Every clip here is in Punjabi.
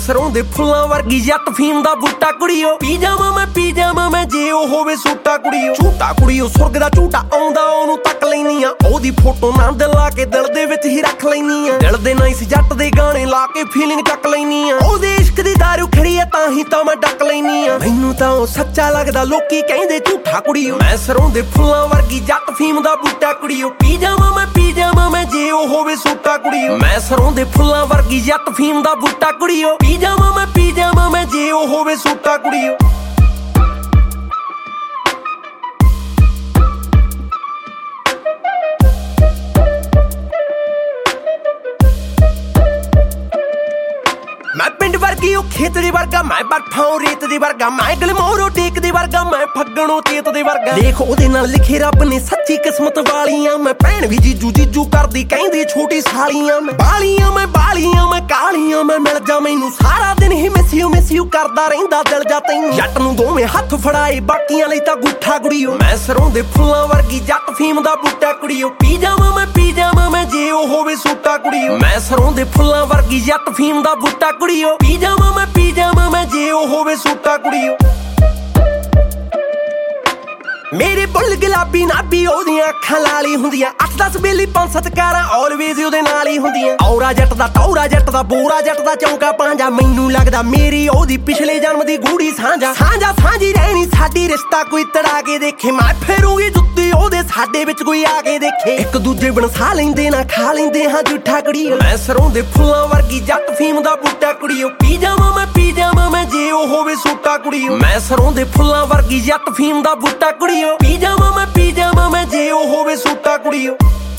ਸਰੋਂ ਦੇ ਫੁੱਲਾਂ ਵਰਗੀ ਜੱਟ ਫੀਮ ਦਾ ਬੂਟਾ ਕੁੜੀਓ। ਪੀ ਜਾਵਾਂ ਮੈਂ ਜੇ ਉਹ ਹੋਵੇ ਸੂਟਾ ਕੁੜੀਓ। ਝੂਟਾ ਕੁੜੀਓ ਸੁਰਗ ਦਾ ਝੂਟਾ ਆਉਂਦਾ ਉਹਨੂੰ ਤੱਕ ਲੈਨੀ ਆ। ਉਹਦੀ ਫੋਟੋ ਨਾ ਦਿਲ ਲਾ ਕੇ ਦਿਲ ਦੇ ਵਿੱਚ ਹੀ ਰੱਖ ਲੈਨੀ ਆ। ਦਿਲ ਦੇ ਨਾਈਸ ਜੱਟ ਦੇ ਗਾਣੇ ਲਾ ਕੇ ਫੀਲਿੰਗ ਚੱਕ ਲੈਨੀ ਆ। ਉਹਦੇ ਇਸ਼ਕ ਦੀ ਦਾਰੂ ਖੜੀ ਆ ਤਾਂ ਹੀ ਤਾਂ ਮੈਂ ਡੱਕ ਲੈਨੀ ਆ। ਮੈਨੂੰ ਤਾਂ ਉਹ ਸੱਚਾ ਲੱਗਦਾ ਲੋਕੀ ਕਹਿੰਦੇ ਝੂਠਾ ਕੁੜੀਓ। ਮੈਂ ਸਰੋਂ ਦੇ ਫੁੱਲਾਂ ਵਰਗੀ ਜੱਟ ਫੀਮ ਦਾ ਬੂਟਾ ਕੁੜੀਓ। ਪੀ ਜਾਵਾਂ ਮੈਂ ਜੇ ਉਹ ਹੋਵੇ ਸੂਟਾ ਕੁੜੀਓ। ਮੈਂ ਸਰੋਂ ਦੇ ਫੁੱਲਾਂ ਵਰਗੀ ਜੱਟ ਫੀਮ ਦਾ ਬੂਟਾ ਕੁੜੀਓ। ਪੀ ਜਾਵਾਂ ਮੈਂ ਜੇ ਉਹ ਹੋਵੇ ਸੂਟਾ ਕੁੜੀਓ। ਮੈਂ ਪਿੰਡ ਵਰਗੀ ਉਹ ਖੇਤ ਦੇ ਵਰਗਾ। ਮੈਂ ਬਰਫਾਂ ਰੇਤ ਦੇ ਵਰਗਾ। ਮੈਂ ਗਲਮੋਰੋ ਟੇਕ ਦੇ ਵਰਗਾ। ਮੈਂ ਫੱਗਣੋਂ ਤੇਤ ਦੇ ਵਰਗਾ। ਦੇਖ ਉਹਦੇ ਨਾਲ ਲਿਖੇ ਰੱਬ ਨੇ ਸੱਚੀ ਕਿਸਮਤ ਵਾਲੀਆਂ। ਮੈਂ ਭੈਣ ਵੀ ਜੀਜੂ ਕਰਦੀ ਕਹਿੰਦੀ ਛੋਟੀ ਸਾਲੀਆਂ। ਮੈਂ ਬਾਲੀਆਂ ਮੈਂ ਕਾਲੀਆਂ। ਮੈਂ ਮਿਲ ਜਾ ਮੈਨੂੰ ਸਾਰਾ ਦਿਨ ਹੀ ਮਿਸ ਯੂ ਕਰਦਾ ਰਹਿੰਦਾ ਦਿਲ ਜਾ ਤੈਨੂੰ। ਜੱਟ ਨੂੰ ਦੋਵੇਂ ਹੱਥ ਫੜਾਏ ਬਾਕੀਆਂ ਲਈ ਤਾਂ ਗੁੱਠਾ ਕੁੜੀਓ। ਮੈਂ ਸਰੋਂ ਦੇ ਫੁੱਲਾਂ ਵਰਗੀ ਜੱਟ ਫੀਮ ਦਾ ਬੂਟਾ ਕੁੜੀਓ। ਪੀ ਜਾਵਾਂ ਮੈਂ ਜੇ ਉਹ ਹੋਵੇ ਸੂਟਾ ਕੁੜੀਓ। ਮੈਂ ਸਰੋਂ ਦੇ ਫੁੱਲਾਂ ਵਰਗੀ ਜੱਟ ਫੀਮ ਦਾ ਬੂਟਾ ਕੁੜੀਓ। ਪੀ ਜਾਵਾਂ ਮੈਂ ਜੇ ਉਹ ਹੋਵੇ ਸੂਟਾ ਕੁੜੀਓ। ਮੇਰੇ ਬੁੱਲ ਗੁਲਾਬੀ ਨਾਬੀ ਉਹਦੀਆਂ ਅੱਖਾਂ ਲਾਲੀ ਹੁੰਦੀਆਂ। 8-10 ਬੇਲੀ 5-7 ਕਾਰਾਂ ਆਲਵੇਜ਼ ਉਹਦੇ ਨਾਲ ਹੀ ਹੁੰਦੀਆਂ। ਔਰਾ ਜੱਟ ਦਾ ਟੌਰਾ ਜੱਟ ਦਾ ਬੋਰਾ ਜੱਟ ਦਾ ਚੌਂਕਾ ਪਾਂਜਾ। ਮੈਨੂੰ ਲੱਗਦਾ ਮੇਰੀ ਉਹਦੀ ਪਿਛਲੇ ਜਨਮ ਦੀ ਗੂੜੀ ਸਾਂਝੀ ਰਹਿਣੀ ਸਾਡੀ। ਰਿਸ਼ਤਾ ਕੋਈ ਤੜਾ ਕੇ ਦੇਖੇ ਮੈਂ ਫੇਰੂਗੀ ਜੁੱਤੀ ਉਹਦੇ ਸਾਡੇ ਵਿੱਚ ਕੋਈ ਆ ਕੇ ਦੇਖੇ। ਇੱਕ ਦੂਜੇ ਬਣਸਾ ਲੈਂਦੇ ਨਾ ਖਾ ਲੈਂਦੇ ਹਾਂ ਝੂਠਾ ਕੁੜੀਓ। ਮੈਂ ਸਰੋਂ ਦੇ ਫੁੱਲਾਂ ਵਰਗੀ ਜੱਟ ਫੀਮ ਦਾ ਬੂਟਾ ਕੁੜੀਓ। ਪੀ ਜਾਵਾਂ ਮੈਂ ਜੇ ਉਹ ਹੋਵੇ ਸੂਟਾ ਕੁੜੀਓ। ਮੈਂ ਸਰੋਂ ਦੇ ਫੁੱਲਾਂ ਵਰਗੀ ਜੱਟ ਫੀਮ ਦਾ ਬੂਟਾ ਕੁੜੀਓ। ਪੀ ਜਾਵਾਂ ਮੈਂ ਜੇ ਉਹ ਹੋਵੇ ਸੂਟਾ ਕੁੜੀਓ।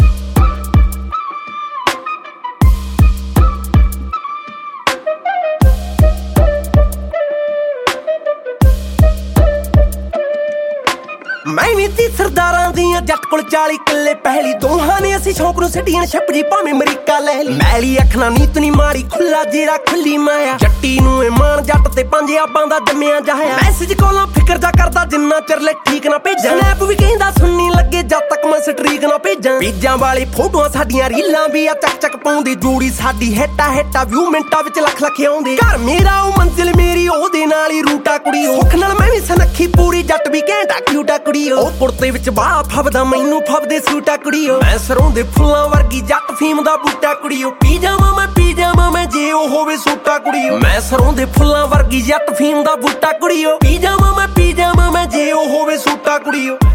ਮੈਂ ਵੀ ਤੀ ਸਰਦਾਰਾਂ ਦੀਆਂ ਜੱਟ ਕੋਲ 40 ਕਿੱਲੇ ਪਹਿਲੀ। ਦੋਹਾਂ ਨੇ ਅਸੀਂ ਸ਼ੌਂਕ ਨੂੰ ਸਿੱਟੀਆਂ ਛੱਪੜੀ ਭਾਵੇਂ ਅਮਰੀਕਾ ਲੈ ਲਈ। ਮੈਲੀ ਅੱਖ ਨਾ ਨੀਤ ਨੀ ਮਾੜੀ ਖੁੱਲਾ ਜੇਰਾ ਖੁੱਲੀ ਮਾਇਆ। ਜੱਟੀ ਨੂੰ ਇਹ ਮਾਣ ਜੱਟ ਤੇ 5 ਆਬਾਂ ਦਾ ਜੰਮਿਆ ਜਾਇਆ। ਮੈਸੇਜ ਕੋਲਾਂ ਫਿਕਰ ਜਾ ਕਰਦਾ ਜਿੰਨਾ ਚਿਰ ਲੈ ਠੀਕ ਨਾ ਭੇਜਾਂ। ਸਨੈਪ ਵੀ ਕਹਿੰਦਾ ਸੁਣਨੀ ਲੱਗੇ ਜਦ ਤੱਕ ਮੈਂ ਸਟਰੀਕ ਨਾ ਭੇਜਾਂ। ਪੀਜਾਂ ਵਾਲੀ ਫੋਟੋਆਂ ਸਾਡੀਆਂ ਰੀਲਾਂ ਵੀ ਆ ਚੱਕ ਪਾਉਂਦੀ। ਜੋੜੀ ਸਾਡੀ ਹਿੱਟਾ ਵਿਊ ਮਿੰਟਾਂ ਵਿੱਚ ਲੱਖ ਆਉਂਦੇ। ਘਰ ਮੇਰਾ ਉਹ ਮੰਜ਼ਿਲ ਮੇਰੀ ਉਹਦੇ ਨਾਲ ਹੀ ਰੂਟਾ ਕੁੜੀਓ। ਸੁੱਖ ਨਾਲ ਮੈਂ ਵੀ ਸਨੱਖੀ ਪੂਰੀ ਜੱਟ ਵੀ ਘੈਂਟਾ ਕਿਊਟਾ ਕੁੜੀਓ। ਉਹ ਕੁੜਤੇ ਵਿੱਚ ਬਾਹਲਾ ਫੱਬਦਾ ਮੈਨੂੰ ਫੱਬਦੇ ਸੂਟਾ ਕੁੜੀਓ। ਮੈਂ ਸਰੋਂ ਦੇ ਫੁੱਲਾਂ ਵਰਗੀ ਜੱਟ ਫੀਮ ਦਾ ਬੂਟਾ ਕੁੜੀਓ। ਪੀ ਜਾਵਾਂ ਮੈਂ ਜੇ ਉਹ ਹੋਵੇ ਸੂਟਾ ਕੁੜੀਓ। ਮੈਂ ਸਰੋਂ ਦੇ ਫੁੱਲਾਂ ਵਰਗੀ ਜੱਟ ਫੀਮ ਦਾ ਬੂਟਾ ਕੁੜੀਓ। ਪੀ ਜਾਵਾਂ ਮੈਂ ਜੇ ਉਹ ਹੋਵੇ ਸੂਟਾ ਕੁੜੀਓ।